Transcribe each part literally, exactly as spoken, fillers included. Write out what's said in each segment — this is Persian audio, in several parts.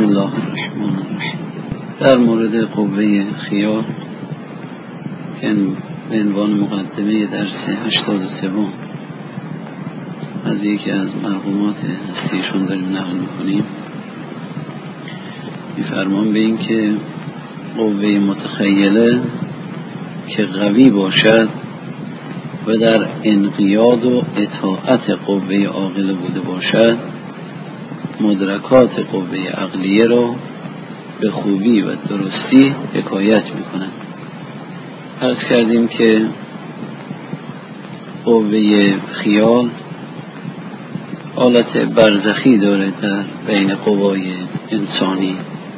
بسم الله الرحمن الرحیم. در مورد قوه خیال که به عنوان مقدمه درس هشتاد و سوم از یکی از مرحومات هستیشون داریم نقل میکنیم، میفرمان به این که قوه متخیله که قوی باشد و در انقیاد و اطاعت قوه عاقله بوده باشد، مدرکات قوه عقلیه را به خوبی و درستی حکایت میکنند. عرض کردیم که قوه خیال حالت برزخی داره در بین قوای انسانی.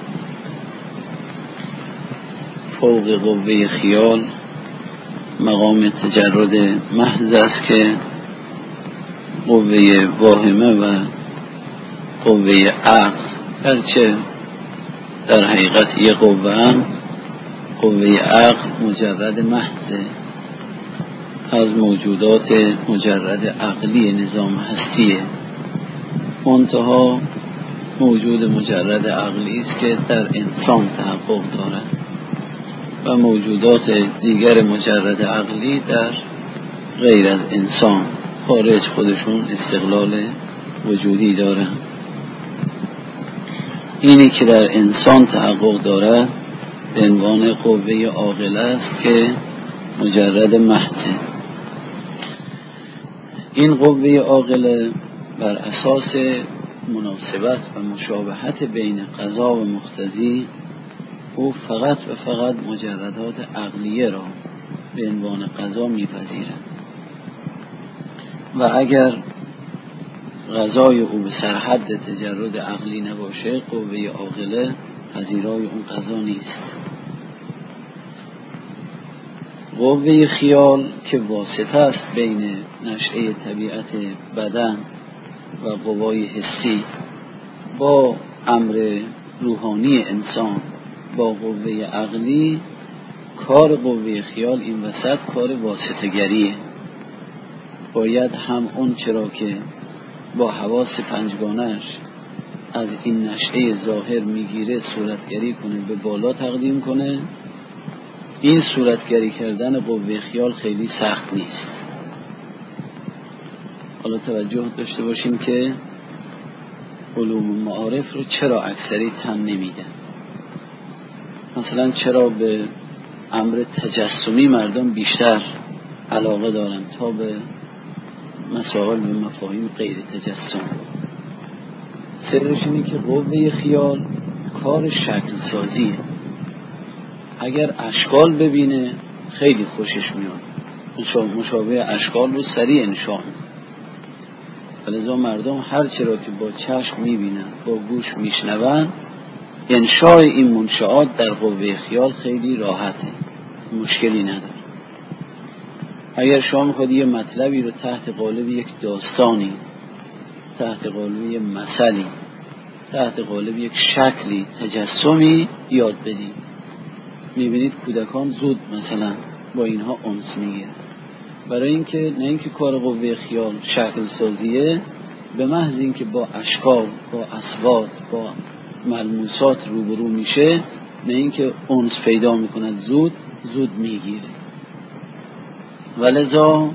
فوق قوه خیال مقام تجرد محض است که قوه واهمه و قوه عقل، هرچه در حقیقت یک قوه هم قوه عقل مجرد محض از موجودات مجرد عقلی نظام هستیه، منتها موجود مجرد عقلی است که در انسان تحقق دارد و موجودات دیگر مجرد عقلی در غیر از انسان خارج خودشون استقلال وجودی دارند. اینی که در انسان تحقق دارد به عنوان قوه عاقله است که مجرد محضه. این قوه عاقله بر اساس مناسبت و مشابهت بین قضا و مقتضی او فقط و فقط مجردات عقلیه را به عنوان قضا میپذیرد و اگر قضای او به سرحد تجرد عقلی نباشه، قوه عاقله پذیرای اون قضا نیست. قوه خیال که واسطه است بین نشأه طبیعت بدن و قوای حسی با امر روحانی انسان با قوه عقلی، کار قوه خیال این وسط کار واسطه گریه. باید هم اون چرا که با حواس پنجگانش از این نشأه ظاهر میگیره صورتگری کنه، به بالا تقدیم کنه. این صورتگری کردن قوه خیال خیلی سخت نیست. حالا توجه داشته باشیم که علوم معارف رو چرا اکثری تن نمیدن. مثلا چرا به امر تجسمی مردم بیشتر علاقه دارن تا به مسائل و مفاهیم غیر تجسم؟ سرش اینه که قوه خیال کار شکل سازیه. اگر اشکال ببینه خیلی خوشش میاد، مشابه اشکال رو سریع انشاء میکنه. ولذا مردم هر چرا که با چشم میبینن، با گوش میشنون، انشاء این منشآت در قوه خیال خیلی راحته، مشکلی نداره. اگر شما میخواد یه مطلبی رو تحت قالب یک داستانی، تحت قالب یک مثلی، تحت قالب یک شکلی تجسمی یاد بدید، میبینید کودکان زود مثلا با اینها انس میگیرن. برای اینکه نه اینکه کار قوه خیال شکل سازیه، به محض اینکه با اشکال، با اصوات، با ملموسات روبرو میشه، نه اینکه انس پیدا میکند، زود زود میگیره. ولذا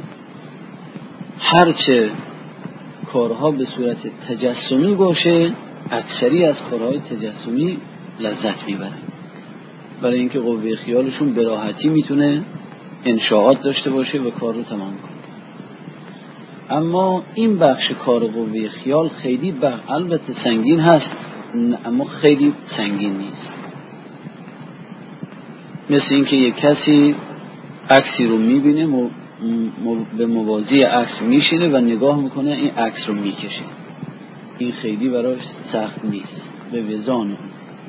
هرچه کارها به صورت تجسمی باشه، اکثری از کارهای تجسمی لذت میبرن، برای اینکه قوه خیالشون به راحتی میتونه انشاءات داشته باشه و کار رو تمام کنه. اما این بخش کار قوه خیال خیلی بخش البته سنگین هست، اما خیلی سنگین نیست. مثل اینکه یک کسی عکسی رو میبینه، م... م... به موازی عکس میشینه و نگاه میکنه، این عکس رو میکشه. این خیلی براش سخت نیست به وزان اون.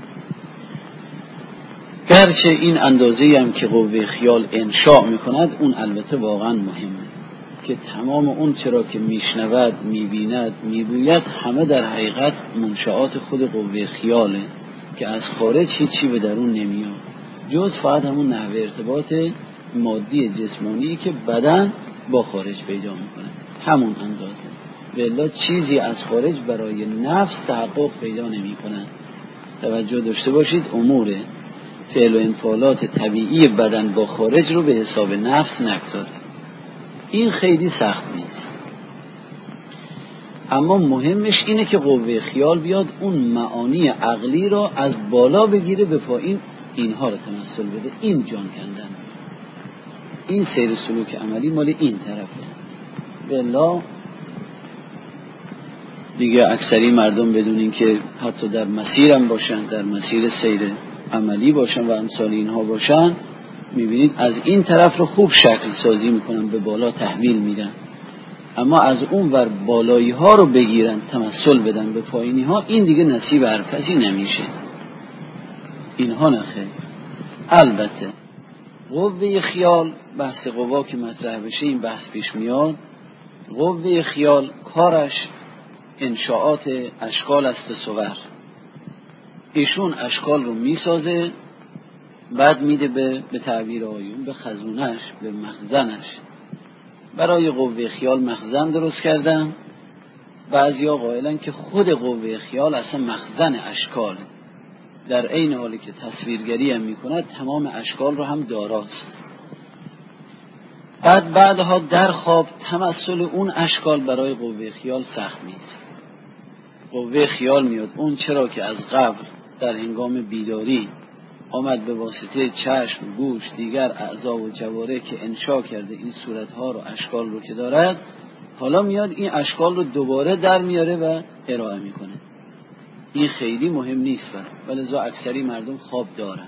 گرچه این اندازه‌ای هم که قوه خیال انشاء میکند، اون البته واقعا مهمه که تمام اون چرا که میشنود، میبیند، میگوید، همه در حقیقت منشآت خود قوه خیاله که از خارج هیچی به درون نمیاد، جز فقط همون نحوه ارتباط مادی جسمانی که بدن با خارج پیدا میکنه، همون اندازه. والا چیزی از خارج برای نفس تحقق پیدا نمیکنه. توجه داشته باشید امور فعل و انفعالات طبیعی بدن با خارج رو به حساب نفس نگذارید. این خیلی سخت نیست، اما مهمش اینه که قوه خیال بیاد اون معانی عقلی رو از بالا بگیره به پایین اینها رو تمثل بده. این جان کندن، این سیر سلوک عملی مال این طرفه. بالله دیگه اکثری مردم بدون این که حتی در مسیرم باشن، در مسیر سیر عملی باشن و امثال اینها باشن، میبینید از این طرف رو خوب شکل سازی میکنن، به بالا تحویل میدن، اما از اون ور بالایی ها رو بگیرن تمثل بدن به پایینی ها، این دیگه نصیب هر کسی نمیشه. اینها نخیر. البته قوه خیال، بحث قوا که مطرح بشه این بحث پیش میاد. قوه خیال کارش انشاءات اشکال است صور. ایشون اشکال رو میسازه، بعد میده به به تعبیر آیون به خزونش، به مخزنش. برای قوه خیال مخزن درست کردن. بعضیا قائلن که خود قوه خیال اصلا مخزن اشکال، در عین حالی که تصویرگری هم میکند تمام اشکال رو هم داراست. بعد بعدها در خواب تمثل اون اشکال برای قوه خیال سخت نیست. قوه خیال میاد اون چرا که از قبل در هنگام بیداری آمد به واسطه چشم، گوش، دیگر اعضا و جواره که انشا کرده این صورتها رو، اشکال رو که دارد، حالا میاد این اشکال رو دوباره در میاره و ارائه میکنه. این خیلی مهم نیست برای، ولذا اکثری مردم خواب دارن.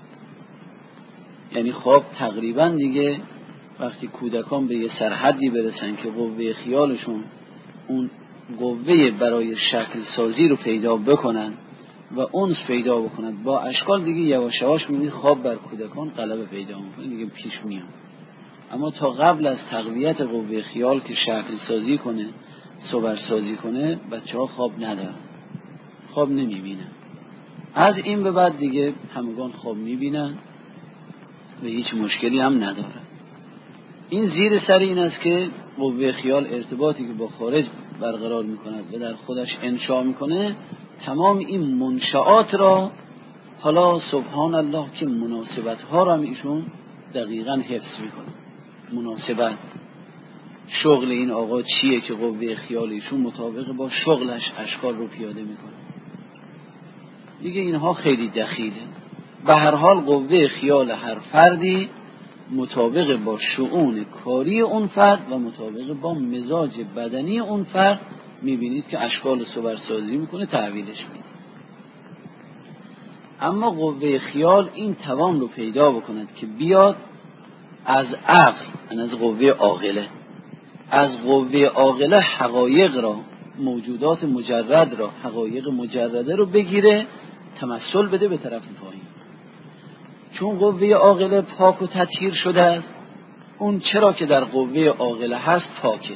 یعنی خواب تقریبا دیگه وقتی کودکان به یه سرحدی برسن که قوه خیالشون اون قوه برای شکل سازی رو پیدا بکنن و اونس پیدا بکنن با اشکال، دیگه یواش یواش میبینید خواب بر کودکان غلبه پیدا میکنه، دیگه پیش میاد. اما تا قبل از تقویت قوه خیال که شکل سازی کنه، صور سازی کنه، بچه ها خواب ندارن، خواب نمیبینن. از این به بعد دیگه همگان خواب میبینن و هیچ مشکلی هم ندارن. این زیر سر این است که قوه خیال ارتباطی که با خارج برقرار میکند و در خودش انشاء میکنه، تمام این منشآت را، حالا سبحان الله که مناسبت ها را هم ایشون دقیقاً حفظ میکنه. مناسبت شغل این آقا چیه که قوه خیال ایشون مطابق با شغلش اشکال رو پیاده میکنه. دیگه اینها خیلی دخیله. به هر حال قوه خیال هر فردی مطابق با شؤون کاری اون فرد و مطابق با مزاج بدنی اون فرد میبینید که اشکال صور سازی میکنه، تحویلش میده. اما قوه خیال این توان رو پیدا بکند که بیاد از عقل، از قوه عاقله، از قوه عاقله حقایق را، موجودات مجرد را، حقایق مجرده رو بگیره تمثل بده به طرف پایین. چون قوه عاقله پاک و تطهیر شده است، اون چرا که در قوه عاقله هست پاکه.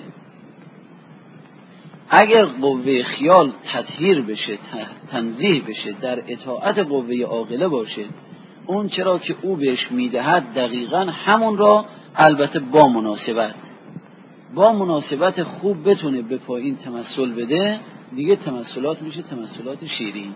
اگر قوه خیال تطهیر بشه، تنزیه بشه، در اطاعت قوه عاقله باشه، اون چرا که او بهش میدهد دقیقاً همون را، البته با مناسبت با مناسبت خوب بتونه به پایین تمثل بده، دیگه تمثلات میشه تمثلات شیرین.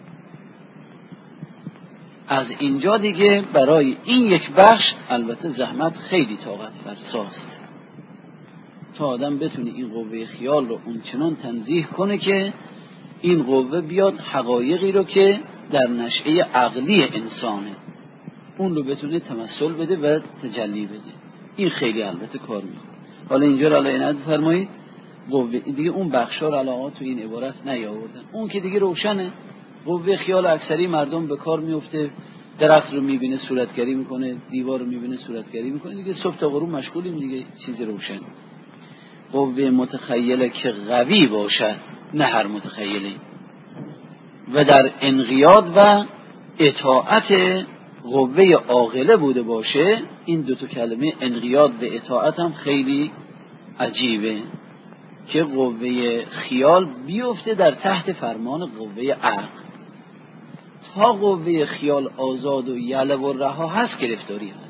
از اینجا دیگه برای این یک بخش البته زحمت خیلی طاقت فرساست تا آدم بتونه این قوه خیال رو اون چنان تنزیه کنه که این قوه بیاد حقایقی رو که در نشأه عقلی انسانه اون رو بتونه تمثل بده و تجلی بده. این خیلی البته کار میکنه. حالا اینجا رو عنایت فرمایید، قوه دیگه اون بخشا رو علاوه تو این عبارت نیاوردن. اون که دیگه روشنه. قوه خیال اکثری مردم به کار میفته، درخت رو میبینه صورتگری میکنه، دیوار رو میبینه صورتگری میکنه، دیگه صبح تا غروب مشغولیم، دیگه چیز روشن. قوه متخیله که قوی باشد، نه هر متخیلی، و در انقیاد و اطاعت قوه عاقله بوده باشه. این دو تا کلمه انقیاد و اطاعت هم خیلی عجیبه که قوه خیال بیفته در تحت فرمان قوه عقل. تا قوه خیال آزاد و یله و رها هست، گرفتاری هست.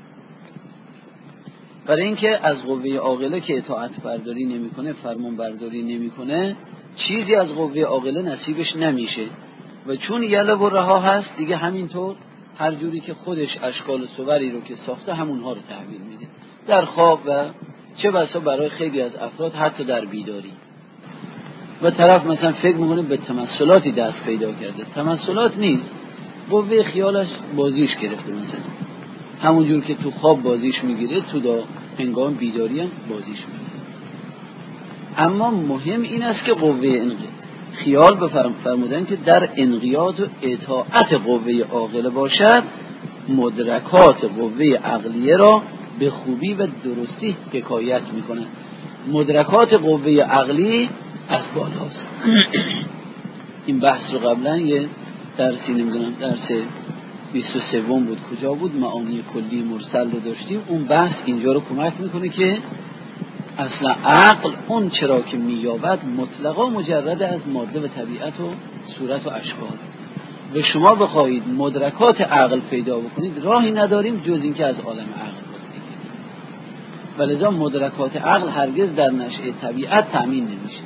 برای اینکه از قوه عاقله که اطاعت برداری نمیکنه، فرمان برداری نمیکنه، چیزی از قوه عاقله نصیبش نمیشه. و چون یله و رها هست دیگه همینطور هر جوری که خودش اشکال و صوری رو که ساخته همونها رو تحویل میده در خواب و چه بسا برای خیلی از افراد حتی در بیداری. و طرف مثلا فکر میکنه به تمثلاتی دست پیدا کرده، تمثلات نیست، قوه خیالش بازیش گرفته، مثلا همون جور که تو خواب بازیش میگیره تو دا هنگام بیداری هم بازیش میگیره. اما مهم این است که قوه خیال بفرمودن که در انقیاد و اطاعت قوه عاقله باشد، مدرکات قوه عقلیه را به خوبی و درستی حکایت میکنه. مدرکات قوه عقلی از بالاست. این بحث رو قبلا یه درسی نمیدونم درس بیست و سه بود کجا بود، معانی کلی مرسل رو داشتیم، اون بحث اینجا رو کمک میکنه که اصلا عقل اون چرا که مییابد مطلقا مجرد از ماده و طبیعت و صورت و اشکال و شما بخواهید مدرکات عقل پیدا بکنید راهی نداریم جز این که از عالم عقل بگیرید. ولذا مدرکات عقل هرگز در نشأه طبیعت تأمین نمیشه،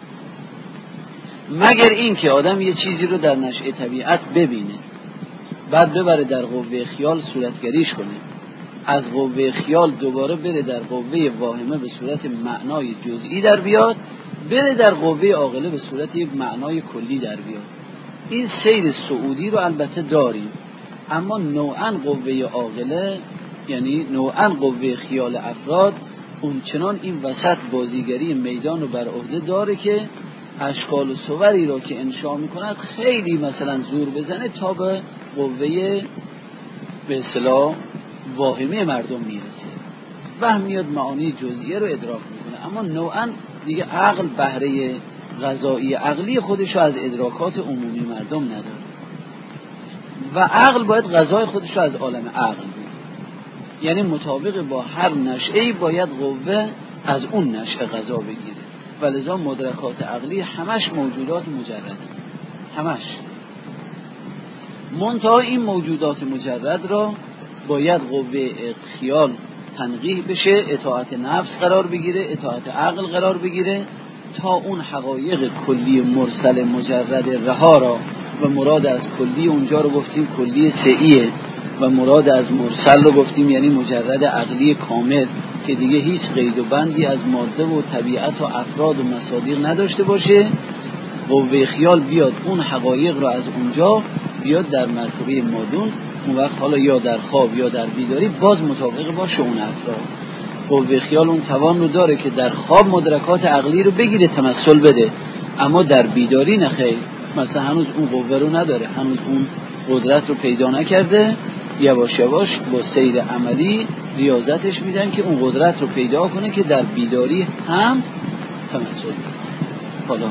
مگر این که آدم یه چیزی رو در نشأه طبیعت ببینه بعد ببره در قوه خیال صورتگریش کنه، از قوه خیال دوباره بره در قوه واهمه به صورت معنای جزئی در بیاد، بره در قوه عاقله به صورت یک معنای کلی در بیاد. این سیر صعودی رو البته داریم، اما نوعاً قوه عاقله یعنی نوعاً قوه خیال افراد اونچنان این وسط بازیگری میدان رو بر عهده داره که اشکال و صوری رو که انشاء میکند خیلی مثلا زور بزنه تا به قوه به اصطلاح واهمه مردم میرسه، وهم میاد معانی جزئیه رو ادراک میکنه، اما نوعاً دیگه عقل بهره غذایی عقلی خودش رو از ادراکات عمومی مردم نداره و عقل باید غذای خودش رو از عالم عقل بگیره، یعنی مطابق با هر نشأه‌ای باید قوه از اون نشأه غذا بگیره. ولذا مدرکات عقلی همش موجودات مجرد، همش منتها این موجودات مجرد را باید قوه خیال تنقیح بشه، اطاعت نفس قرار بگیره، اطاعت عقل قرار بگیره تا اون حقایق کلی مرسل مجرد رها را و مراد از کلی اونجا رو گفتیم کلی سعیه و مراد از مرسل رو گفتیم یعنی مجرد عقلی کامل که دیگه هیچ قید و بندی از ماده و طبیعت و افراد و مصادیق نداشته باشه، قوه خیال بیاد اون حقایق رو از اونجا بیاد در مرتبه مادون، اون وقت حالا یا در خواب یا در بیداری باز مطابق باشه اون افراد. قوه خیال اون توان رو داره که در خواب مدرکات عقلی رو بگیره تمثل بده، اما در بیداری نخیر، مثلا هنوز اون قوه رو نداره، هنوز اون قدرت رو پیدا نکرده، یواش یواش با سیر عملی ریاضتش میدن که اون قدرت رو پیدا کنه که در بیداری هم تمثل بده. حالا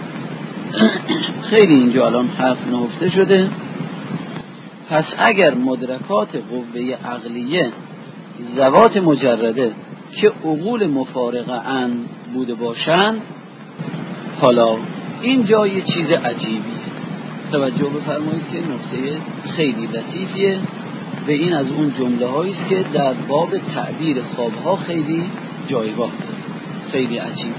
خیلی اینجا الان حرف نهفته شده. پس اگر مدرکات قوه عقلیه ذوات مجرده که عقول مفارقه ان بوده باشند، حالا اینجا یه چیز عجیبی توجه بفرمایید که نکته خیلی لطیفیه و این از اون جمله هایی است که در باب تعبیر خوابها خیلی جایگاه داره، خیلی عجیب.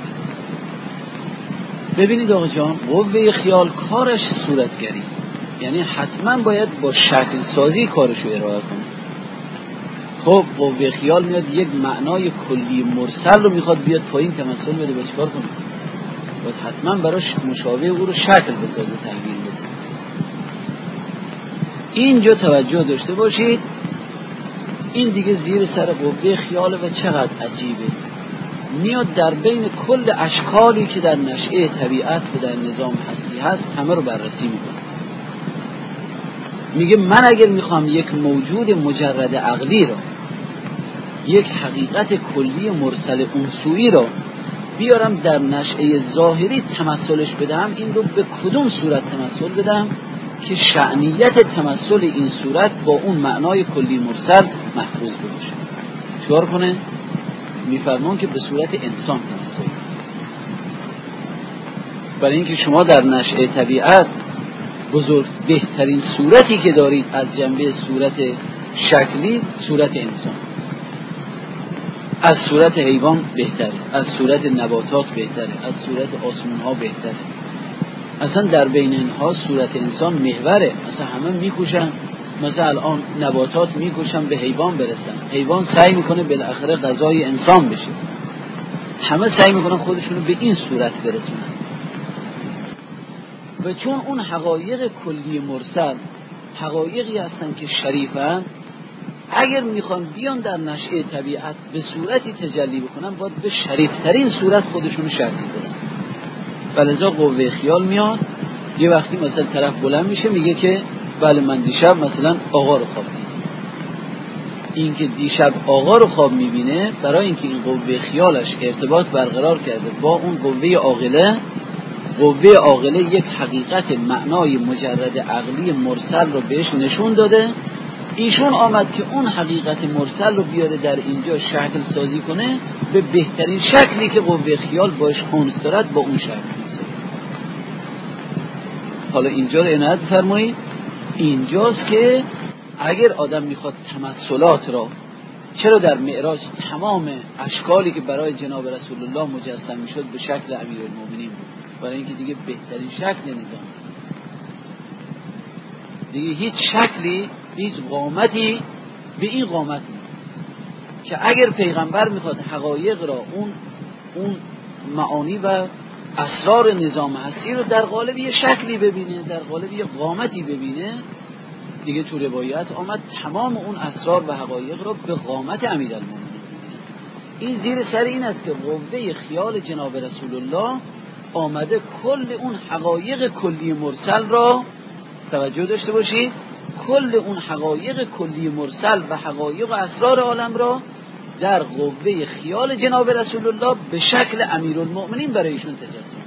ببینید آقا جان، قوه خیال کارش صورتگری، یعنی حتما باید با شکل سازی کارش رو ارائه کنه. خب قوه خیال میاد یک معنای کلی مرسل رو میخواد بیاد پایین تمثل بده، با چیکار کنه؟ باید حتما براش مشابه او رو شکل بسازه، تغییر بده. اینجا توجه داشته باشید، این دیگه زیر سر قوه خیاله و چقدر عجیبه، میاد در بین کل اشکالی که در نشأه طبیعت و در نظام هستی هست همه رو بررسی میکنه. میگه من اگر میخوام یک موجود مجرد عقلی را، یک حقیقت کلی مرسل انسویی را بیارم در نشأه ظاهری تمثلش بدم، این رو به کدوم صورت تمثل بدم که شأنیت تمثل این صورت با اون معنای کلی مرسل محفوظ باشه؟ چیکار کنه؟ میفرمان که به صورت انسان تمثل. برای اینکه شما در نشأه طبیعت بزرگ بهترین صورتی که دارید از جنبه صورت شکلی صورت انسان، از صورت حیوان بهتره، از صورت نباتات بهتره، از صورت آسمان ها بهتره. اصلا در بین اینها صورت انسان محوره. مثلا همه میکوشن، مثلا الان نباتات میکوشن به حیوان برسن، حیوان سعی میکنه بالاخره غذای انسان بشه، همه سعی میکنن خودشونو به این صورت برسونن. و چون اون حقایق کلی مرسل حقایقی هستن که شریفن، اگر میخوان بیان در نشأه طبیعت به صورتی تجلی بکنن، باید به شریفترین صورت خودشونو شکل بدن. ولذا قوه خیال میاد، یه وقتی مثلا طرف بلند میشه میگه که بله من دیشب مثلا آقا رو خواب دیدم. این که دیشب آقا رو خواب میبینه، برای اینکه این قوه خیالش ارتباط برقرار کرده با اون قوه عاقله، قوه عاقله یک حقیقت معنای مجرد عقلی مرسل رو بهش نشون داده، ایشون آمد که اون حقیقت مرسل رو بیاره در اینجا شکل سازی کنه به بهترین شکلی که قوه خیال باش انس دارد، با اون شکل میسازه. حالا اینجا رو عنایت فرمایید، اینجاست که اگر آدم میخواد تمثلات را، چرا در معراج تمام اشکالی که برای جناب رسول الله مجسم میشد به شکل امیرالمومنین بود؟ برای اینکه دیگه بهترین شکل نظام، دیگه هیچ شکلی، هیچ قامتی به این قامت نیست که اگر پیغمبر میخواد حقایق را، اون اون معانی و اسرار نظام هستی رو در قالب یه شکلی ببینه، در قالب یه قامتی ببینه، دیگه تو روایت آمد تمام اون اسرار و حقایق را به قامت امیرالمومنین. این زیر سر این است که قوه خیال جناب رسول الله آمده کل اون حقایق کلی مرسل را، توجه داشته باشید، کل اون حقایق کلی مرسل و حقایق و اسرار عالم را در قوه خیال جناب رسول الله به شکل امیرالمومنین برای ایشون تجسم.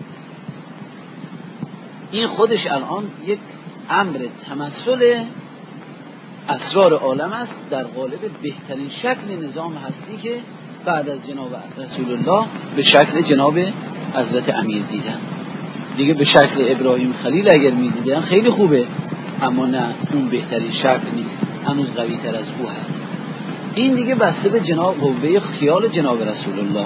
این خودش الان یک امر تمثل اسرار عالم است در قالب بهترین شکل نظام هستی که بعد از جناب رسول الله به شکل جناب حضرت امیر دیدن. دیگه به شکل ابراهیم خلیل اگر می دیدن خیلی خوبه، اما نه، اون بهترین شکل نیست، هنوز قوی تر از او هست. این دیگه بسته به جناب قوه خیال جناب رسول الله.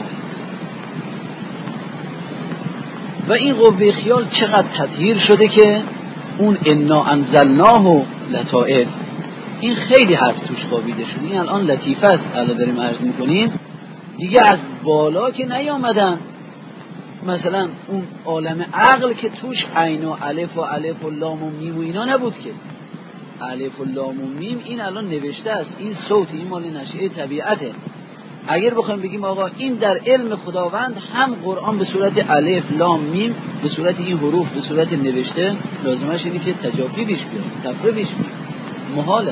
و این قوه خیال چقدر تطهیر شده که اون انا انزلناه لطائف، این خیلی حرف توش خوابیده شده. این الان لطیفه است، الان داریم عرض میکنیم، دیگه از بالا که نیامدن. مثلا اون عالم عقل که توش عین و الف و الف و لام و میم و اینا نبود که. الف و لام و میم این الان نوشته است، این صوت، این مال نشأه طبیعته. اگر بخوایم بگیم آقا این در علم خداوند هم قرآن به صورت الف لام میم، به صورت این حروف، به صورت نوشته، لازمش اینه که تجافی بیش بیاد، تفره بیش بیاد، محاله.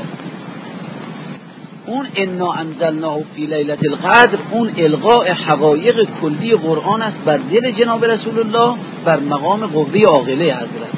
اون انا انزلناه فی لیلة القدر، اون القاء حقایق کلی قرآن است بر دل جناب رسول الله، بر مقام قوه عاقله حضرت.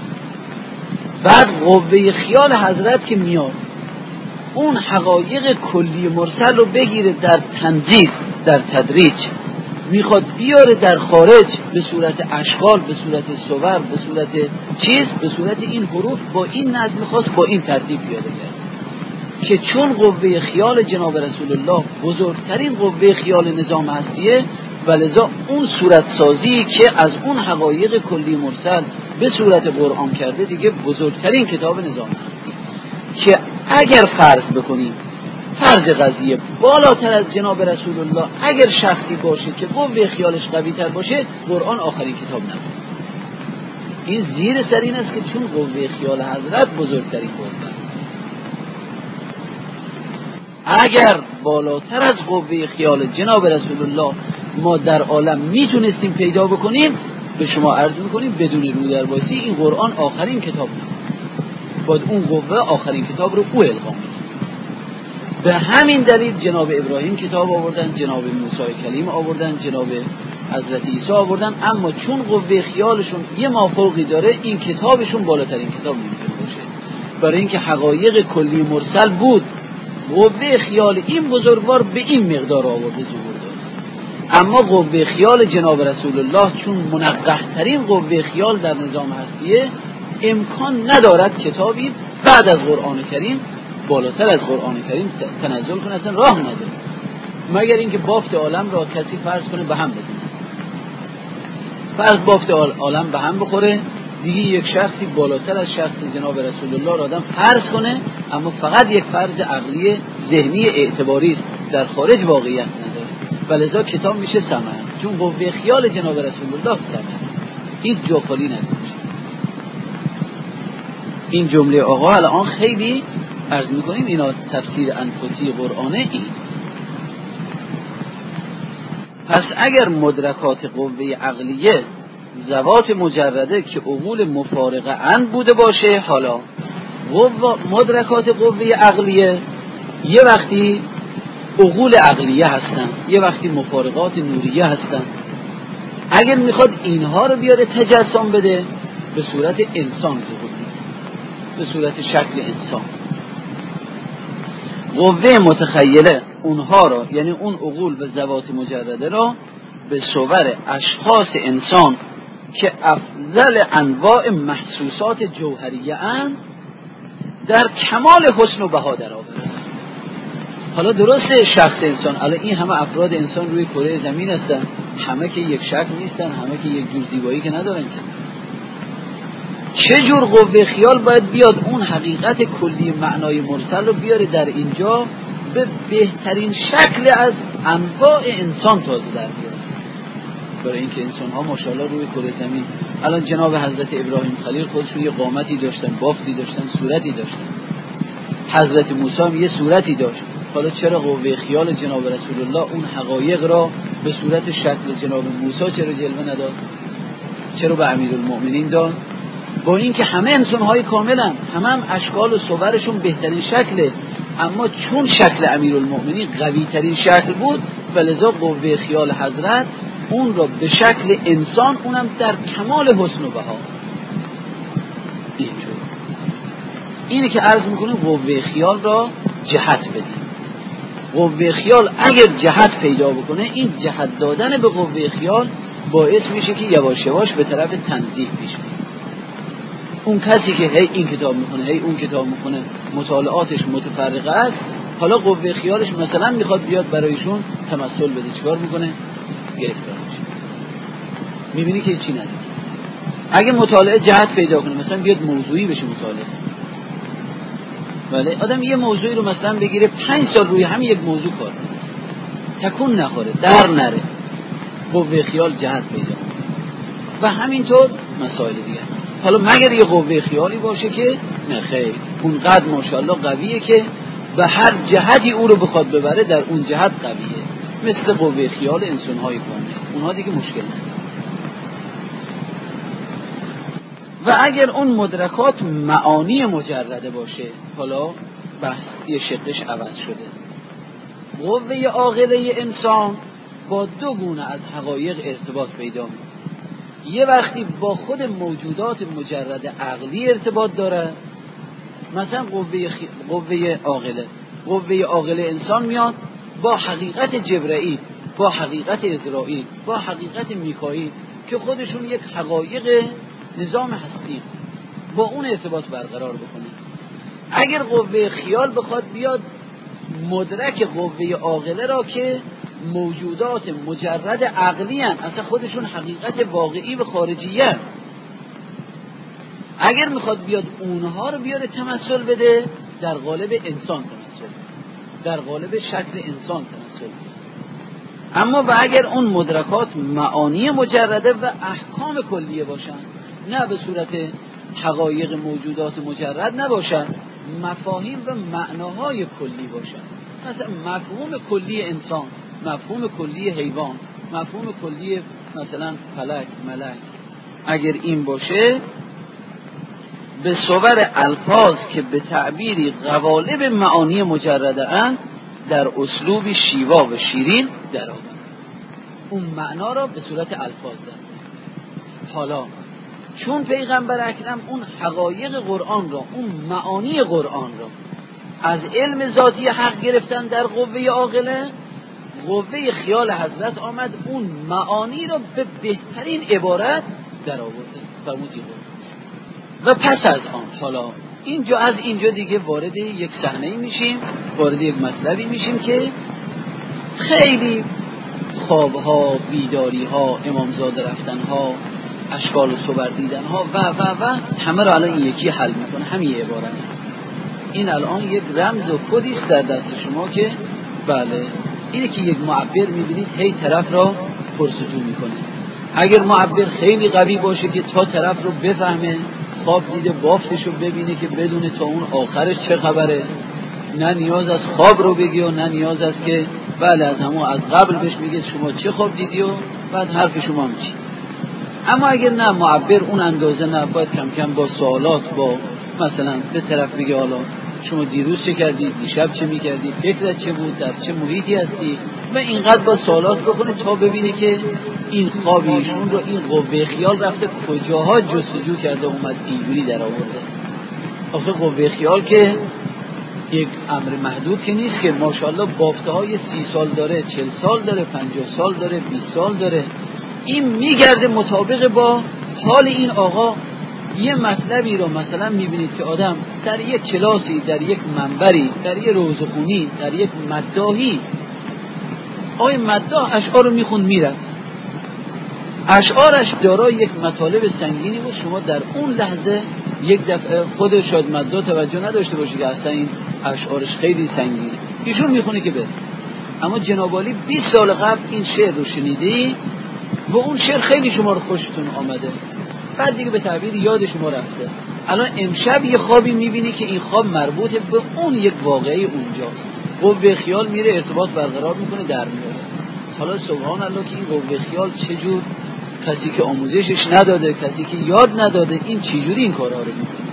بعد قوه خیال حضرت که میاد اون حقایق کلی مرسل رو بگیره در تنزیل، در تدریج، میخواد بیاره در خارج به صورت اشکال، به صورت صور، به صورت چیز، به صورت این حروف، با این نظم خاص، با این ترتیب بیاره کرد که چون قوه خیال جناب رسول الله بزرگترین قوه خیال نظام هستیه، ولذا اون صورت سازی که از اون حقایق کلی مرسل به صورت قرآن کرده دیگه بزرگترین کتاب نظام هستی، که اگر فرض بکنیم فرض قضیه بالاتر از جناب رسول الله اگر شخصی باشه که قوه خیالش قوی تر باشه، قرآن آخرین کتاب نبود. این زیر سر این است که چون قوه خیال حضرت بزرگترین قوه، اگر بالاتر از قوه خیال جناب رسول الله ما در عالم میتونستیم پیدا بکنیم، به شما عرض میکنیم بدون رو در باسی این قرآن آخرین کتاب نبود، باید اون قوه آخرین کتاب رو او القا می‌کنه. به همین دلیل جناب ابراهیم کتاب آوردن، جناب موسی کلیم آوردن، جناب حضرت عیسی آوردن، اما چون قوه خیالشون یه مافوقی داره، این کتابشون بالاترین کتاب نمیتونه باشه، برای اینکه حقایق کلی مرسل بود. قوه خیال این بزرگوار به این مقدار آورده ظهور داره، اما قوه خیال جناب رسول الله چون منقح ترین قوه خیال در نظام هستیه، امکان ندارد کتابی بعد از قرآن کریم بالاتر از قرآن کریم تنزل کنه، اصلا راه نداره، مگر اینکه بافت عالم را کسی فرض کنه به هم بزنه. فرض بافت عالم به هم بخوره، دیگه یک شخصی بالاتر از شخص جناب رسول الله را آدم فرض کنه، اما فقط یک فرض عقلی ذهنی اعتباری است، در خارج واقعیت نداره. ولذا کتاب میشه ثمر، چون قوه خیال جناب رسول الله ثمر، این جا خالی نگذاشت. این جمله آقا الان خیلی عرض میکنیم اینا تفسیر انفسی قرآنه. این پس اگر مدرکات قوه عقلیه ذوات مجرده که عقول مفارقه اند بوده باشه، حالا مدرکات قوه عقلیه یه وقتی عقول عقلیه هستن، یه وقتی مفارقات نوریه هستن. اگر میخواد اینها رو بیاره تجسم بده به صورت انسان ظهور میده، به صورت شکل انسان. قوه متخیله اونها را، یعنی اون عقول و ذوات مجرده را به صور اشخاص انسان که افضل انواع محسوسات جوهریه اند در کمال حسن و بها در آورد. حالا درسته شخص انسان، الان این همه افراد انسان روی کره زمین هستن، همه که یک شکل نیستن، همه که یک جور زیبایی که ندارن. چه جور قوه خیال باید بیاد اون حقیقت کلی معنای مرسل رو بیاره در اینجا به بهترین شکل از انواع انسان تازه در بیاره. برای اینکه انسان ها ماشاءالله روی کره زمین، الان جناب حضرت ابراهیم خلیل خودشون یه قامتی داشتن، بافتی داشتن، صورتی داشتن. حضرت موسی هم یه صورتی داشت. حالا چرا قوه خیال جناب رسول الله اون حقایق را به صورت شکل جناب موسی چرا جلوه نداد؟ چرا به امیرالمؤمنین داد؟ با اینکه همه انسان های کاملن، همه هم اشکال و صورشون بهترین شکله، اما چون شکل امیرالمؤمنین قوی ترین شکل بود، ولذا قوه خیال حضرت اون را به شکل انسان، اونم در کمال حسن و بها. اینجور اینه که عرض میکنیم قوه خیال را جهت بدیم. قوه خیال اگر جهت پیدا بکنه، این جهت دادن به قوه خیال باعث میشه که یواش یواش به طرف تنزیه پیش بره. اون کسی که هی این کتاب میخونه هی اون کتاب میخونه، مطالعاتش متفرقه است، حالا قوه خیالش مثلا میخواد بیاد برایشون تمثل بده، چیکار میکنه؟ گرفتار میشه. میبینی که چی نداره. اگه مطالعه جهت پیدا کنه، مثلا بیاد موضوعی بشه مطالعه، ولی آدم یه موضوعی رو مثلا بگیره پنج سال روی همین یک موضوع کار کنه، تکون نخوره، در نره، قوه خیال جهت پیدا کنه. و همینطور مسائل دیگه. حالا مگر یه قوه خیالی باشه که نه خیر، اونقدر ماشاءالله قویه که به هر جهتی او رو بخواد ببره در اون جهت قویه، مثل قوه خیال انسان‌های کامل، اونها دیگه مشکل نداره. و اگر اون مدرکات معانی مجرده باشه، حالا بحث یه شقش عوض شده. قوه عاقله انسان با دو گونه از حقایق ارتباط پیدا می‌کنه. یه وقتی با خود موجودات مجرد عقلی ارتباط داره، مثلا قوه خی... قوه عاقله قوه عاقله انسان میاد با حقیقت جبرائیل، با حقیقت اسرائیل، با حقیقت میکائیل که خودشون یک حقایق نظام هستی، با اون ارتباط برقرار بکنه. اگر قوه خیال بخواد بیاد مدرک قوه عاقله را که موجودات مجرد عقلی هن، اصلا خودشون حقیقت واقعی و خارجی هن، اگر میخواد بیاد اونها رو بیاره تمثل بده در قالب انسان تمثل، در قالب شکل انسان تمثل. اما و اگر اون مدرکات معانی مجرده و احکام کلیه باشن، نه به صورت حقایق موجودات مجرد نباشن، مفاهیم و معناهای کلی باشن، مثلا مفهوم کلی انسان، مفهوم کلی حیوان، مفهوم کلی مثلا فلک، ملک، اگر این باشه به صور الفاظ که به تعبیری قوالب معانی مجرده اند در اسلوب شیوا و شیرین در آورد، اون معنا را به صورت الفاظ در. حالا چون پیغمبر اکرم اون حقایق قرآن را، اون معانی قرآن را از علم ذاتی حق گرفتن در قوه عاقله، قوه خیال حضرت آمد اون معانی را به بهترین عبارت در آورده فرمودی. و پس از آن حالا اینجا از اینجا دیگه وارد یک صحنه‌ای میشیم، وارد یک مطلبی میشیم که خیلی خوابها، بیداریها، امامزاده رفتنها، اشکال و صور دیدن ها و و و همه رو الان یکی حل میکنه. همین عبارت این الان یک رمز و کدی است در دست شما که بله اینه که یک معبر میبینید هی طرف را پرسجو میکنه. اگر معبر خیلی قوی باشه که تا طرف رو بفهمه، خواب دیده بافتش رو ببینه که بدونه تا اون آخرش چه خبره، نه نیاز از خواب رو بگی و نه نیاز است که بله از همون از قبل بهش میگه شما چه خواب دیدی و بعد حرف شما هم چی. اما اگر نه معبر اون اندازه نه، باید کم کم با سوالات با مثلا به طرف بگه حالا شما دیروز چه کردی، دیشب چه میکردی، فکرت چه بود، در چه محیطی هستی و اینقدر با سوالات بکنه تا ببینه که این خواب ایشون رو این قوه خیال رفته کجاها جستجو کرده اومد اینجوری در آورده. آخه قوه خیال که یک امر محدود که نیست که ماشاءالله بافته های سی سال داره، چل سال داره، پنجاه سال داره، بیست سال داره. این میگرده مطابق با حال این آقا. یه مطلبی رو مثلا میبینید که آدم در یک کلاسی، در یک منبری، در یک روزخونی، در یک مداحی، آقای مداح اشعار رو میخوند میرفت، اشعارش دارای یک مطالب سنگینی بود. شما در اون لحظه یک دفعه خود شاید مداح توجه نداشته باشه که اصلا این اشعارش خیلی سنگینه، ایشون میخونه که بره. اما جناب عالی بیست سال قبل این شعر رو شنیدی و اون شعر خیلی شما رو خوشتون آمده، بعد دیگه به تعبیر یاد شما رفته. الان امشب یه خوابی میبینی که این خواب مربوط به اون یک واقعه اونجاست، قوه خیال میره ارتباط برقرار میکنه در میاره. حالا سبحان الله که این قوه خیال چجور، کسی که آموزشش نداده، کسی که یاد نداده، این چجوری این کارها رو میکنه.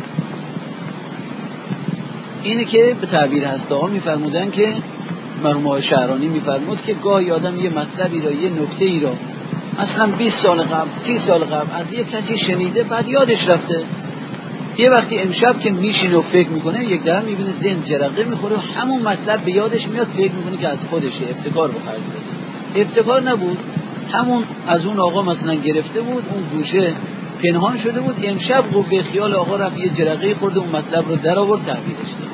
اینه که به تعبیر هسته ها میفرمودن که مرحوم آقای شهرانی میفرمود که گاهی آدم یه مطلبی را، یه نکته ای را اصلا بیست سال قبل، سی سال قبل از یک کسی شنیده، بعد یادش رفته. یه وقتی امشب که میشینه و فکر میکنه، یک دفعه میبینه ذهن جرقه میخوره و همون مطلب به یادش میاد، فکر میکنه که از خودشه، ابتکار به خرج بده. ابتکار نبود، همون از اون آقا مثلا گرفته بود، اون گوشه پنهان شده بود، امشب قوه خیال آقا رفت یه جرقه خورده، اون مطلب رو در آورد تعبیرش داد.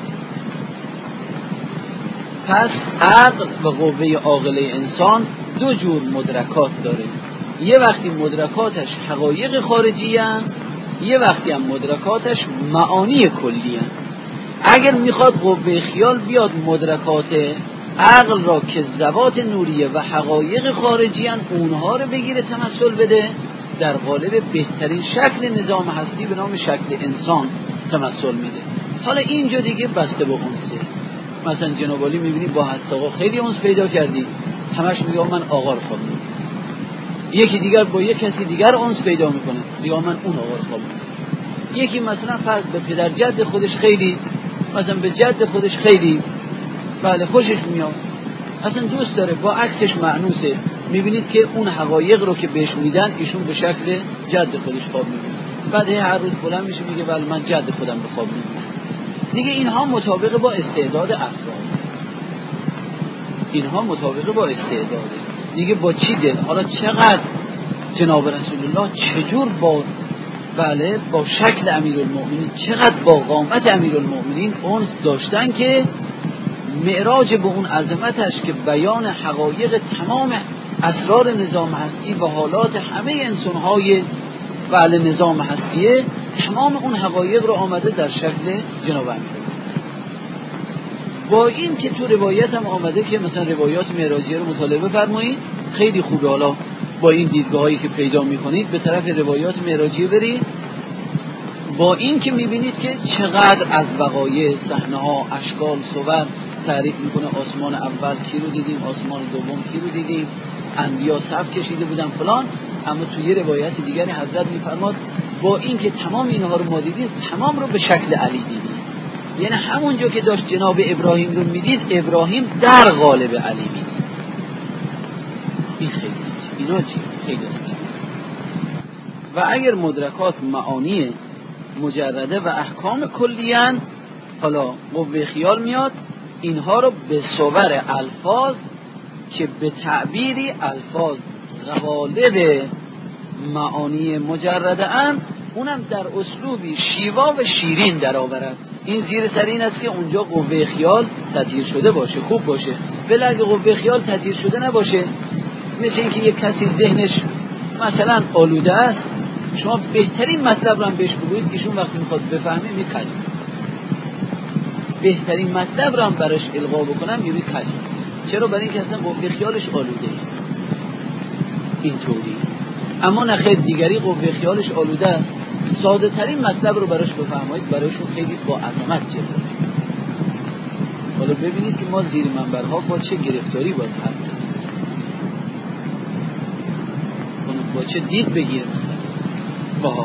پس عقل و قوه عاقله انسان دو جور مدرکات داره. یه وقتی مدرکاتش حقایق خارجی هن، یه وقتی هم مدرکاتش معانی کلی هن. اگر میخواد قوه خیال بیاد مدرکات عقل را که ذوات نوریه و حقایق خارجی هن اونها رو بگیره تمثل بده، در قالب بهترین شکل نظام هستی به نام شکل انسان تمثل میده. حالا اینجا دیگه بسته به اونسه. مثلا جناب عالی میبینی با هست آقا خیلی اونس پیدا کردی، همش میگه من آقا رو خواب میکنم. یکی دیگر با یک کسی دیگر اونس پیدا میکنه، میگه من اون آقا رو خواب میکنم. یکی مثلا فرض به پدر جد خودش خیلی، مثلا به جد خودش خیلی بله خوشش میاد، اصلا دوست داره، با عکسش معنوسه. میبینید که اون حقایق رو که بهش میدن ایشون به شکل جد خودش خواب میکنه. بعد هر روز بلند میشه میگه بله من جد خودم رو خواب میکنم. دیگه اینها مطابق با استعداد افراد، اینها مطابق با استعداده. دیگه با چی دل، حالا چقدر جناب رسول الله چجور با بله با شکل امیرالمؤمنین، چقدر با قامت امیرالمؤمنین انس داشتن که معراج به اون عظمتش که بیان حقایق تمام اسرار نظام هستی و حالات همه انسانهای بله نظام هستیه، تمام اون حقایق رو آمده در شکل جناب امیر. با این که تو روایت هم آمده که مثلا روایات معراجیه رو مطالعه فرمایید، خیلی خوبه. حالا با این دیدگاهایی که پیدا میکنید به طرف روایات معراجیه برید، با این که میبینید که چقدر از وقایع، صحنه‌ها، اشکال، صور تعریف میکنه. آسمان اول کی رو دیدیم، آسمان دوم کی رو دیدیم، انبیا صف کشیده بودن فلان. اما توی روایت دیگری حضرت میفرماد با این که تمام اینها رو ما دیدیم، تمام رو به شکل علی دیدیم. یعنی همونجا که داشت جناب ابراهیم رو میدید، ابراهیم در قالب علی میدید. این خیلی اینا چی؟ خیلی چی؟ و اگر مدرکات معانی مجرده و احکام کلیان، حالا قوه خیال میاد اینها رو به صور الفاظ که به تعبیری الفاظ غوالب معانی مجرده ان، اونم در اسلوبی شیوا و شیرین در آورد. این زیر سر این است که اونجا قوه خیال تطهیر شده باشه، خوب باشه. ولی اگه قوه خیال تطهیر شده نباشه، مثل اینکه یک کسی ذهنش مثلا آلوده است، شما بهترین مطلب رو هم بهش بگویید، ایشون وقتی میخواد بفهمه میکشه. بهترین مطلب رو هم براش القا بکنم میبینید کشه. چرا؟ برای اینکه اصلا قوه خیالش آلوده اینطوری. اما نخیر دیگری قوه خیالش آلوده است، ساده ترین مطلب رو براش بفهمید برایشون خیلی با عظمت جلوه. حالا ببینید که ما زیر منبرها با چه گرفتاری باید حرف بزنیم، با چه دید بگیریم مثلا با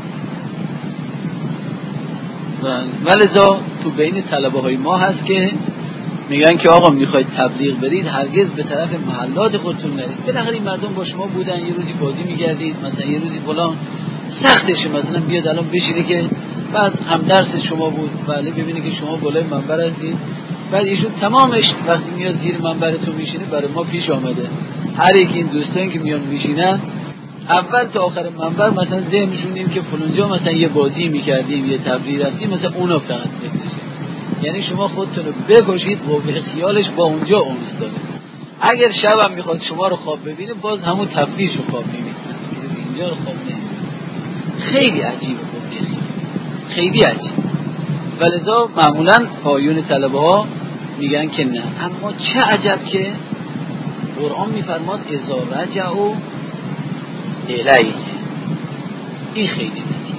ولذا تو بین طلبه های ما هست که میگن که آقا میخواید تبلیغ برید هرگز به طرف محلات خودتون نرید. بالاخره این مردم با شما بودن، یه روزی بازی میگردید، مثلا یه روزی فلان سختشه، مثلا بیاد الان بشینه که بعد هم درس شما بود، بله ببینه که شما بالای منبر هستید، بعد ایشون تمامش وقتی میاد زیر منبرتون میشینه. برای ما پیش آمده هر یک این دوستان که میان میشینن اول تا آخر منبر مثلا ذهنشون این که فلانجا مثلا یه بازی میکردیم، یه تفریح رفتیم، مثلا اونا فقط فکرشه. یعنی شما خودتون رو بکشید، قوه خیالش با اونجا اونس داره. اگر شب هم میخواد شما رو خواب ببینه باز همون تفریحش رو خواب میبینه، اینجا رو خواب نمیبینه. خیلی عجیبه قوه خیال، خیلی عجیب. ولذا معمولا آیون طلبه ها میگن که نه. اما چه عجب که قرآن میفرماد اذا رجعوا الیه. این خیلی عجیبه،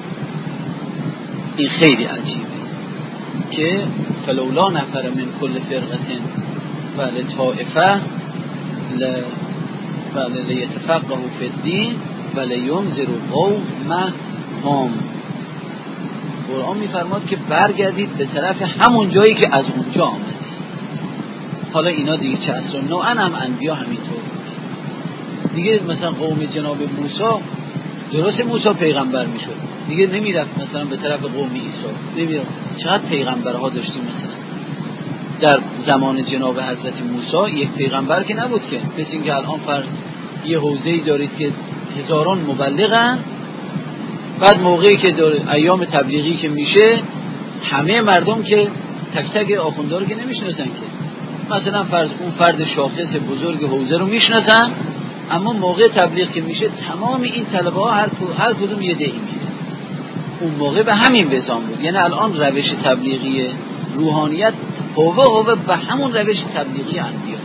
این خیلی عجیبه که فلولا نفر من کل فرقه ولی طائفه ولی لیتفقهوا فی الدین ولی ینذروا قومهم. قرآن میفرماد که برگردید به طرف همون جایی که از اونجا آمدید. حالا اینا دیگه چه اصلا نوعا هم انبیا همینطور دیگه. مثلا قوم جناب موسی، درست موسی پیغمبر میشد دیگه نمیرفت مثلا به طرف قوم عیسی، نمیرفت. چقدر پیغمبرها داشتیم مثلا در زمان جناب حضرت موسی یک پیغمبر که نبود که. مثل اینکه الان فرض یه حوزه‌ای دارید که هزاران مبلغن، بعد موقعی که داره ایام تبلیغی که میشه همه مردم که تک تک آخوندها رو که نمیشناسن که، مثلا فرض اون فرد شاخص بزرگ حوزه رو میشناسن، اما موقع تبلیغ که میشه تمام این طلبه ها هر, هر کدوم یه دهی میره. اون موقع به همین وزان بود. یعنی الان روش تبلیغی روحانیت هوه هوه به همون روش تبلیغی انبیا.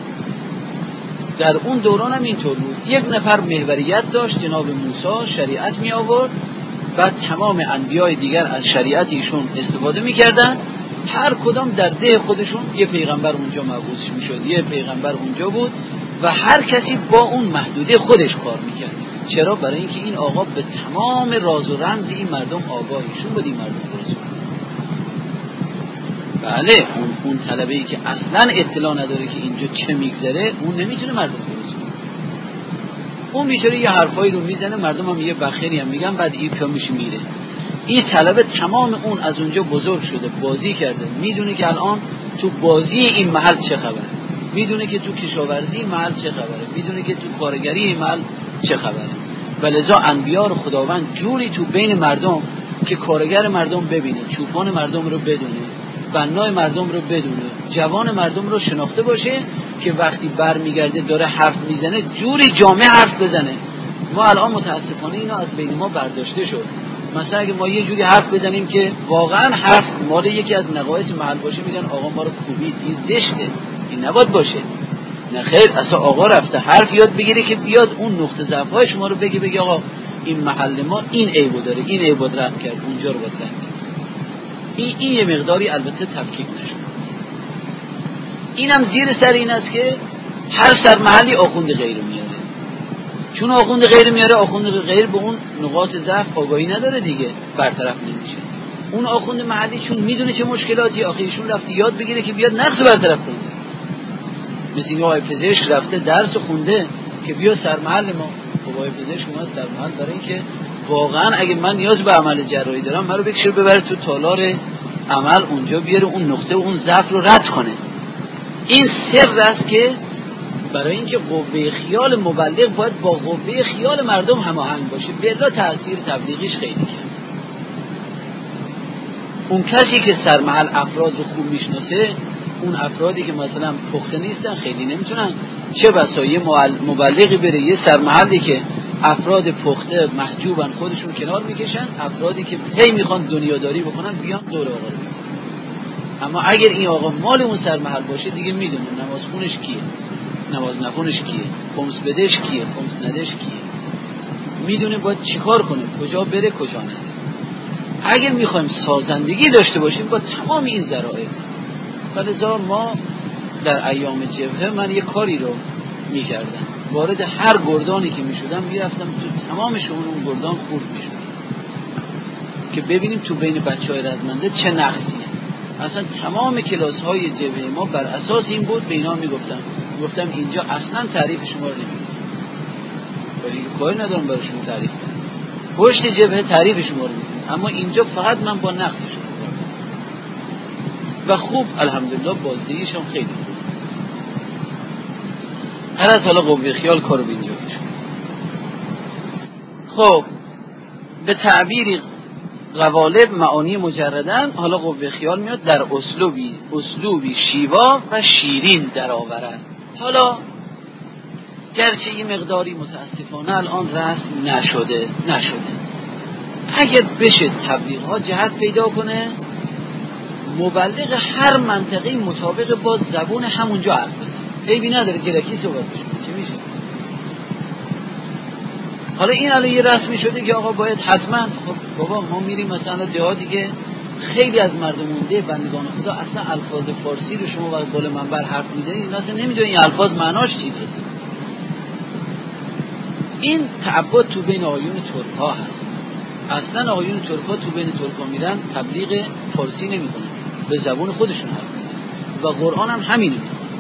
در اون دوران هم اینطور بود. یک نفر محوریت داشت، جناب موسی شریعت می آورد، بعد تمام انبیای دیگر از شریعت ایشون استفاده میکردن. هر کدام در ده خودشون یه پیغمبر اونجا مبعوث میشد، یه پیغمبر اونجا بود و هر کسی با اون محدوده خودش کار میکرد. چرا؟ برای اینکه این آقا به تمام راز و رمز این مردم آگاهیشون بود. این مردم درست بود. بله اون, اون طلبه‌ای که اصلا اطلاع نداره که اینجا چه میگذره، اون نمیتونه مردم درست کنه. اون بیچاره یه حرفایی رو میزنه، مردم هم یه بخیری هم میگن، بعد این پا میشه میره. این طلبه تمام اون از اونجا بزرگ شده، بازی کرده، میدونه که الان تو بازی این محل چه خبره، میدونه که تو کشاورزی این محل چه خبره، میدونه که تو کارگری این محل چه خبره. ولذا انبیا رو خداوند جوری تو بین مردم که کارگر مردم ببینه، چوپان مردم رو بدونه، بنای مردم رو بدونه، جوان مردم رو شناخته باشه که وقتی برمیگرده داره حرف میزنه جوری جامع حرف بزنه. ما الان متاسفانه اینا از بین ما برداشته شد. مثلا اگه ما یه جوری حرف بزنیم که واقعا حرف مال یکی از نقایص محل باشه، میگن آقا ما رو کوبید، این زشته، این نباید باشه. نه خیر، اصلا آقا رفته حرف یاد بگیره که بیاد اون نقطه ضعف‌های شما رو بگه، بگه آقا این محل ما این عیبو داره، این عیبو رد کرد، اونجا رو باید رد کرد. این این یه مقداری البته تفکیک نشه. اینم زیر سر این است که هر سر محلی آخوند غیر میاره. چون آخوند غیر میاره، آخوند غیر به اون نقاط ضعف آگاهی نداره دیگه، برطرف نمیشه. اون آخوند محلی چون میدونه چه مشکلاتی، آخیشون رفته یاد بگیره که بیاد نقص برطرف کنه. مثل این آقای پزشک رفته درس خونده که بیا سرمحل ما. آقای پزشک اومد سرمحل برای اینکه واقعا اگه من نیاز به عمل جراحی دارم، منو بکشه ببره تو تالار عمل، اونجا بیاره اون نقطه اون ضعف رو رد کنه. این سر است که برای اینکه قوه خیال مبلغ باید با قوه خیال مردم هماهنگ باشه، بلا تأثیر تبلیغیش خیلی کرد. اون کسی که سرمحل افراد رو خوب میشناسه، اون افرادی که مثلا پخته نیستن خیلی نمیتونن، چه بسا یه مبلغی بره یه سرمحلی که افراد پخته محجوبن خودشون کنار میکشن، افرادی که هی میخوان دنیاداری بکنن بیان دور آقا رو. اما اگر این آقا مال اون سرمحل باشه دیگه میدونه نماز خونش کیه، نماز نخونش کیه، خمس بدش کیه، خمس ندش کیه، میدونه باید چیکار کنه، کجا بره کجا نه. اگر میخوایم سازندگی داشته باشیم با تمام این ذرائع، ولذا ما در ایام جبهه من یه کاری رو میکردم، وارد هر گردانی که میشدم میرفتم تو تمام شؤون اون گردان خورد میشدم که ببینیم تو بین بچهای رزمنده چه نقصیه. اصلا تمام کلاس های جبهه ما بر اساس این بود، به اینا میگفتم گفتم اینجا اصلا تعریف شما رو نمیگم، ولی کاری ندارم براشون تعریف کنم، پشت جبهه تعریف شما رو میگم، اما اینجا فقط من با نقص شما و خوب الحمدلله بازدهیشم خیلی خوب. هر از حالا قوه خیال کارو به اینجا کشم. خب به تعبیری قوالب معانی مجردن، حالا قوه خیال میاد در اسلوبی اسلوبی شیوا و شیرین در آورد. حالا گرچه یه مقداری متاسفانه الان رسم نشده نشده اگر بشه تبلیغ ها جهت پیدا کنه، مبلغ هر منطقه مطابق با زبون همونجا حرف بزنه، عیبی نداره گرکی صحبت بشه، چه میشه؟ حالا این الان یه رسمی شده که آقا باید حتما، خب بابا ما میریم مثلا جهادی که خیلی از مردم مونده بندگان خدا اصلا الفاظ فارسی رو شما وقت بالا منبر حرف میزنید اینا اصلا نمیدونن این الفاظ معناش چیه. این تعبد تو بین آقایون ترک ها هست. اصلا آقایون ترک ها تو بین ترک ها میرن تبلیغ فارسی نمیکنن، به زبان خودشون حرف میزنن و قرآن هم همینه.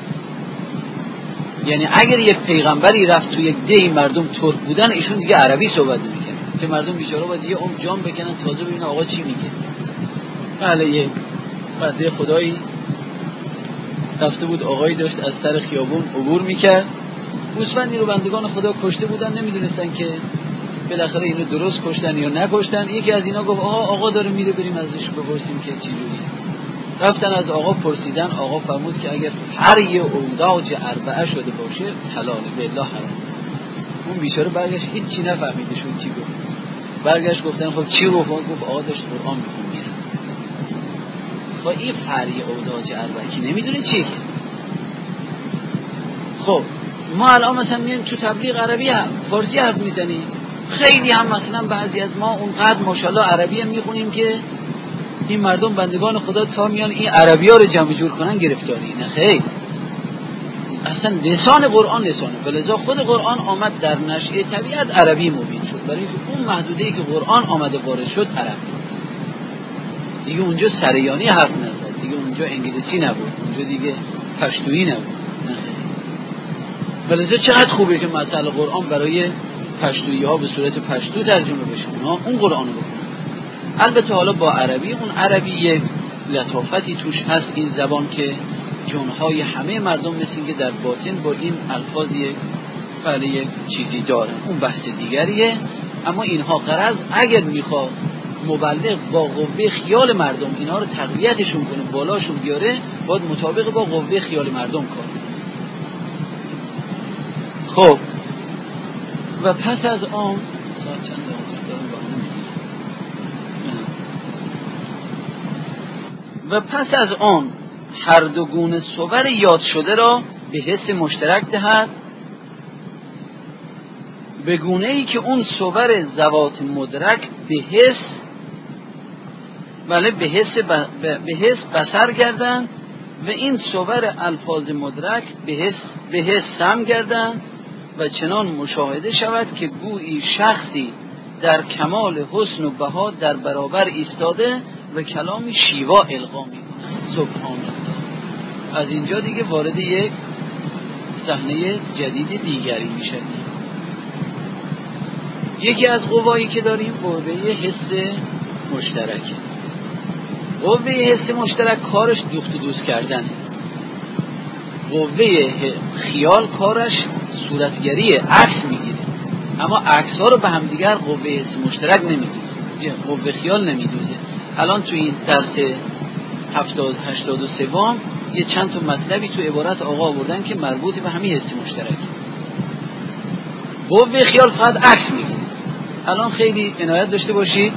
یعنی اگر یک پیغمبری رفت تو یک ده مردم ترک بودن، ایشون دیگه عربی صحبت نمیکنه که مردم بیچاره باید یه عمر جان بکنن تازه ببینن آقا چی میگه. بله یه بنده خدایی رفته بود، آقایی داشت از سر خیابون عبور میکرد، گوسفندی رو بندگان خدا کشته بودن، نمیدونستن که بالاخره اینو درست کشتن یا نکشتن. یکی از اینا گفت آقا آقا داره میره، بریم ازش بپرسیم که چی جوریه. رفتن از آقا پرسیدن، آقا فرمود که اگر هر یه اولاج اربعه شده باشه حلاله، بالله حرام. اون بیچاره برگشت هیچ چی نفهمیده شد چی گفت. برگشت گفتن خب چی گفت؟ گفت آقا داشت قرآن میخوند میره. با این فرعی اولاج اربعه کی نمیدونه چیه. خب ما الان مثلا میایم تو تبلیغ عربی هم فارسی حرف میزنیم، خیلی هم مثلا بعضی از ما اونقدر ماشاءالله عربی هم میخونیم که این مردم بندگان خدا تا میان این عربی ها رو جمع جور کنن گرفتاری. نه خیر، اصلا لسان قرآن لسانه، ولذا خود قرآن آمد در نشأه طبیعت عربی مبین شد، برای اینکه اون محدوده‌ای که قرآن آمده وارد شد عربی دیگه، اونجا سریانی حرف نزد دیگه، اونجا انگلیسی نبود، اونجا دیگه پشتویی نبود. نه خیر، ولذا چقدر خوبه که مثلا قرآن برای پشتویی ها به صورت پشتو ترجمه بشه، اونها اون قرآن رو بکنن. البته حالا با عربی، اون عربی یک لطافتی توش هست، این زبان که جنهای همه مردم مثل که در باطن با این الفاظ یک بله یک چیزی داره، اون بحث دیگریه. اما اینها غرض اگر میخواد مبلغ با قوه خیال مردم اینا رو تقویتشون کنه، بالاشون بیاره، باید مطابق با قوه خیال مردم کار. خب و پس از آن ساعت چند دقیقه دارم با هم و پس از آن هر دو گونه صور یاد شده را به حس مشترک دهد، به گونه ای که اون صور ذوات مدرک به حس بله به حس ب... به حس بصر گردند و این صور الفاظ مدرک به حس به حس سم گردند و چنان مشاهده شود که گویی شخصی در کمال حسن و بها در برابر ایستاده و کلامی شیوا القا می‌کند. سبحان الله. از اینجا دیگه وارد یک صحنه جدید دیگری میشه. یکی از قوایی که داریم قوه حس مشترک. قوه حس مشترک کارش دوخت و دوز کردن. قوه خیال کارش صورتگریه، عکس میگیره، اما عکس ها رو به هم دیگر قوه حس مشترک نمیدوزه، قوه خیال نمیدوزه. الان تو این درس هفتاد هشتاد و سوم یه چند تا مطلبی تو عبارت آقا آوردن که مربوط به همین حس مشترک. قوه خیال فقط عکس میگیره. الان خیلی عنایت داشته باشید،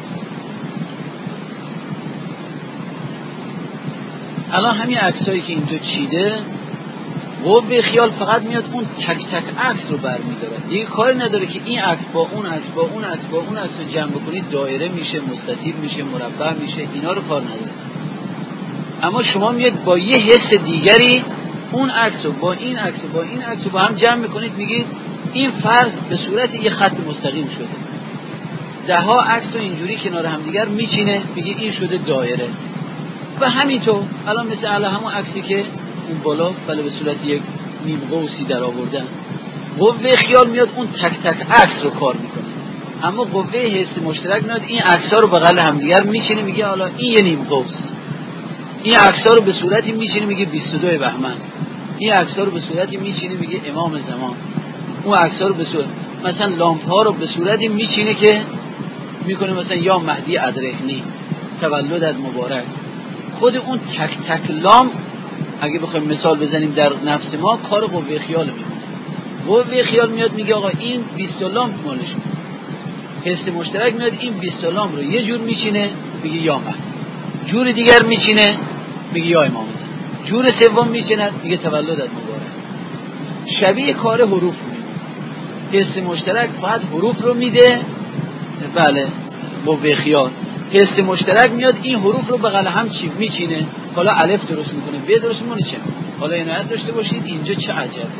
الان همین عکسایی که اینجا چیده، قوه خیال فقط میاد اون تک تک عکس رو برمی‌داره، دیگه کاری نداره که این عکس با اون عکس با اون عکس با اون عکس رو جمع بکنید دایره میشه، مستطیل میشه، مربع میشه، اینا رو کار نداره. اما شما میاد با یه حس دیگری اون عکس رو با این عکس با این عکس رو با هم جمع میکنید، میگید این فرض به صورت یه خط مستقیم شده. ده ها عکس رو اینجوری کنار هم دیگر میچینه، میگه این شده دایره. و همینطور الان مثل الان همون عکسی که اون بالا بله به صورت یک نیم قوسی در آوردن، قوه خیال میاد اون تک تک عکس رو کار میکنه، اما قوه حس مشترک میاد این عکس‌ها رو بغل هم دیگر میچینه، میگه حالا این یه نیم قوس. این عکس‌ها رو به صورتی میچینه میگه بیست و دو بهمن. این عکس‌ها رو به صورتی میچینه میگه امام زمان. اون عکس‌ها رو به صورت مثلا لامپ‌ها رو به صورتی میچینه که میکنه مثلا یا مهدی ادرکنی تولدت مبارک. خود اون تک تک لامپ اگه بخوایم مثال بزنیم در نفس ما، کار قوه خیال میمونه. قوه خیال میاد میگه آقا این بیست لامپ مالش، حس مشترک میاد این بیست لامپ رو یه جور میچینه میگه یا مهدی، جور دیگر میچینه میگه یا امام زمان، جور سوم میچینه میگه تولدت مبارک. شبیه کار حروف میمونه. حس مشترک فقط حروف رو میده، بله قوه خیال حس مشترک میاد این حروف رو بغل هم چی میچینه، حالا الف درست میکنه، ب درست میکنه، چه حالا عنایت داشته باشید اینجا چه عجب.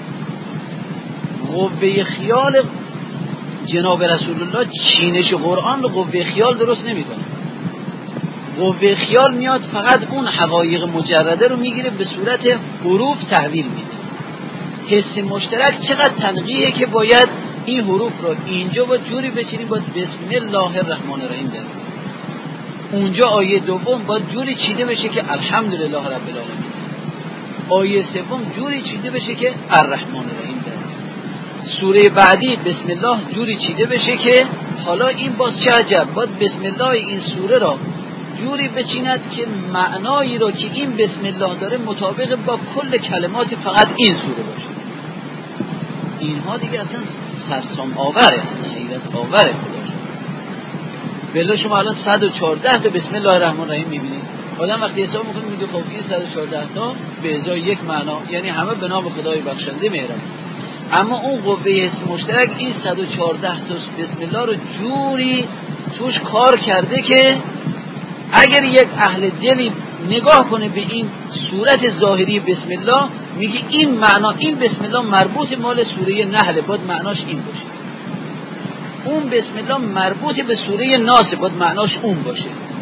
قوه خیال جناب رسول الله چینش قرآن رو قوه خیال درست نمیکنه. قوه خیال میاد فقط اون حقایق مجرده رو میگیره به صورت حروف تحویل میده. حس مشترک چقدر تنقیه که باید این حروف رو اینجا با جوری بچینیم، باید بسم الله الرحمن الرحیم در اونجا آیه دوم باید جوری چیده بشه که الحمدلله رب العالمین، آیه سوم جوری چیده بشه که الرحمن الرحیم در سوره بعدی بسم الله جوری چیده بشه که حالا این باز چه عجب، باید بسم الله این سوره را جوری بچیند که معنایی را که این بسم الله داره مطابق با کل کلمات فقط این سوره باشه. اینها دیگه اصلا سرسام آوره، حیرت آوره خداش. بله شما الان صد و چهارده تا بسم الله الرحمن الرحیم میبینید، آدم وقتی حساب میکنه میگه خب این صد و چهارده تا به ازای یک معنا، یعنی همه به نام خدای بخشنده مهربان. اما اون قوه حس مشترک این صد و چهارده تا بسم الله رو جوری توش کار کرده که اگر یک اهل دلی نگاه کنه به این صورت ظاهری بسم الله، میگه این معنا این بسم الله مربوط مال سوره نحل، باید معناش این باشه. اون بسم الله مربوط به سوره ناس، باید معناش اون باشه.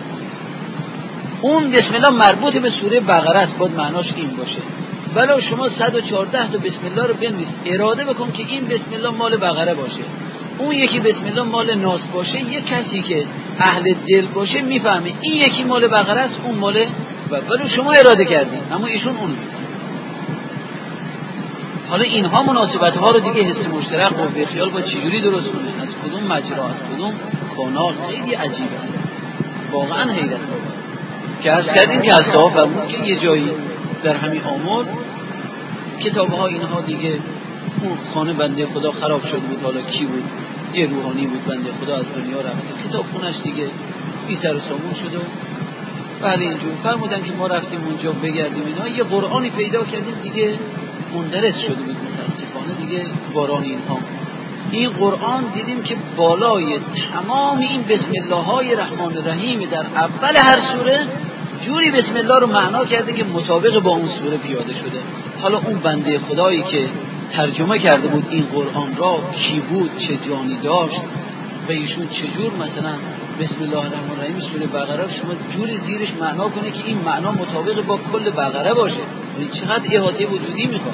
اون بسم الله مربوط به سوره بقره است، باید معناش این باشه. ولی شما صد و چهارده تا بسم الله رو بنویس، اراده بکن که این بسم الله مال بقره باشه، اون یکی بسم الله مال ناس باشه، یک کسی که اهل دل باشه میفهمه این یکی مال بقره است اون مال، ولی شما اراده کردین اما ایشون اون. حالا اینها مناسبت ها رو دیگه حس مشترک قوه خیال با چجوری درست کنه، از کدوم مجرا، از کدوم کانال، خیلی عجیبه واقعا، حیرت آور. که از کردیم که از صحاب فرمود که یه جایی در همین آمر کتابه ها اینها دیگه، اون خانه بنده خدا خراب شده بود، حالا کی بود؟ یه روحانی بود بنده خدا از دنیا رفته، کتاب خونش دیگه بی سر و سامون شده. بله اینجور فرمودن که ما رفتیم اونجا بگردیم اینا، یه قرآنی پیدا کردیم دیگه مندرس شده بود متاسفانه دیگه باران اینها. این قرآن دیدیم که بالای تمام این بسم الله های رحمان الرحیم در اول هر سوره جوری بسم الله رو معنا کرده که مطابق با اون سوره پیاده شده. حالا اون بنده خدایی که ترجمه کرده بود این قرآن را کی بود، چه جانی داشت و ایشون چجور مثلا بسم الله الرحمن الرحیم سوره بقره شما جوری زیرش معنا کنه که این معنا مطابق با کل بقره باشه، یعنی چقدر احاطه وجودی میخواد.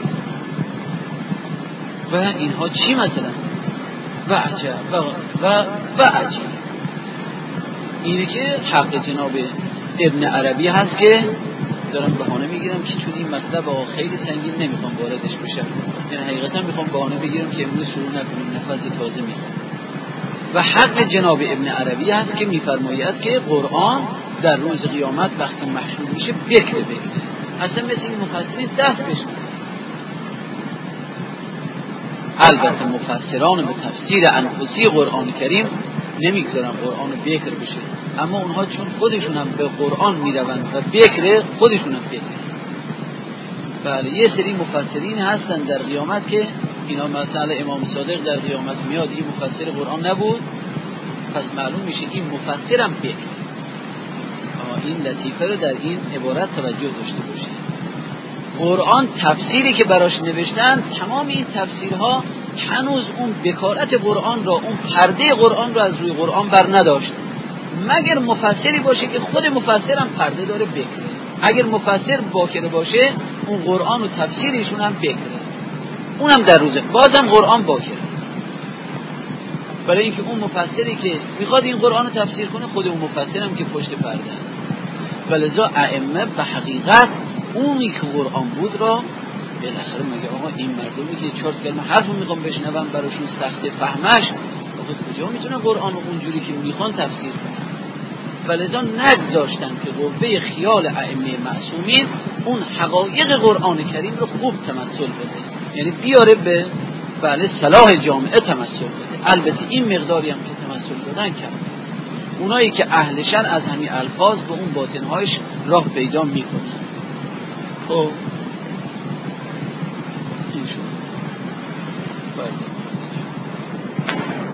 و اینها چی مثلا و عجب و و و عجب. اینه که حق جناب ابن عربی هست که دارم بهانه میگیرم که چون این مطلب آقا خیلی سنگین نمیخوام واردش بشم، یعنی حقیقتا میخوام بهانه بگیرم که امروز شروع نکنیم، نفس تازه میخوام. و حق جناب ابن عربی هست که میفرماید که قرآن در روز قیامت وقتی محشور میشه بکره بکره، اصلا مثل این مفسرین دست بشن. البته مفسران به تفسیر انفسی قرآن کریم نمیگذارن قرآن بکر بشه، اما اونها چون خودشون هم به قرآن میروند و بکر خودشون هم بکر. بله یه سری مفسرین هستن در قیامت که اینا مثلا امام صادق در قیامت میاد این مفسر قرآن نبود، پس معلوم میشه این مفسرم بکر. این لطیفه رو در این عبارت توجه داشته باشید. قرآن تفسیری که براش نوشتن، تمام این تفسیرها هنوز اون بکارت قرآن را، اون پرده قرآن را از روی قرآن بر نداشت، مگر مفسری باشه که خود مفسرم پرده داره بکره. اگر مفسر باکره باشه اون قرآن و تفسیرشون هم بکره، اونم در روزه بازم قرآن باکره، برای اینکه اون مفسری که میخواد این قرآن رو تفسیر کنه خود اون مفسرم که پشت پرده. ولذا ائمه به حقیقت اونی که قرآن بود را بالاخره مگه آقا این مردمی که چهار کلمه حرف رو میخوام بشنون براشون سخت فهمش، آقا کجا میتونه قرآن رو اونجوری که میخوان تفسیر کنن؟ ولذا نگذاشتن که قوه خیال ائمه معصومین اون حقایق قرآن کریم رو خوب تمثل بده، یعنی بیاره به بله صلاح جامعه تمثل بده. البته این مقداری هم که تمثل دادن کرد، اونایی که اهلشن از همین الفاظ به اون باطنهایش راه پیدا میکنن. خب